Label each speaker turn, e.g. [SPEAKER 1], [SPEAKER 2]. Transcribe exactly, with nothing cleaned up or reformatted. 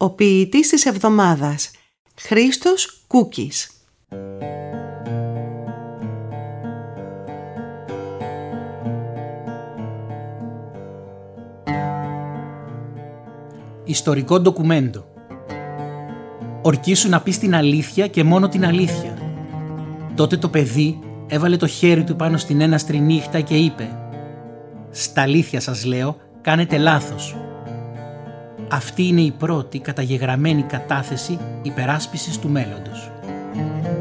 [SPEAKER 1] Ο ποιητής της εβδομάδας, Χρήστος Κούκης.
[SPEAKER 2] Ιστορικό ντοκουμέντο. Ορκίσου να πεις την αλήθεια και μόνο την αλήθεια. Τότε το παιδί έβαλε το χέρι του πάνω στην έναστρη νύχτα και είπε «Στα αλήθεια σας λέω, κάνετε λάθος. Αυτή είναι η πρώτη καταγεγραμμένη κατάθεση υπεράσπισης του μέλλοντος».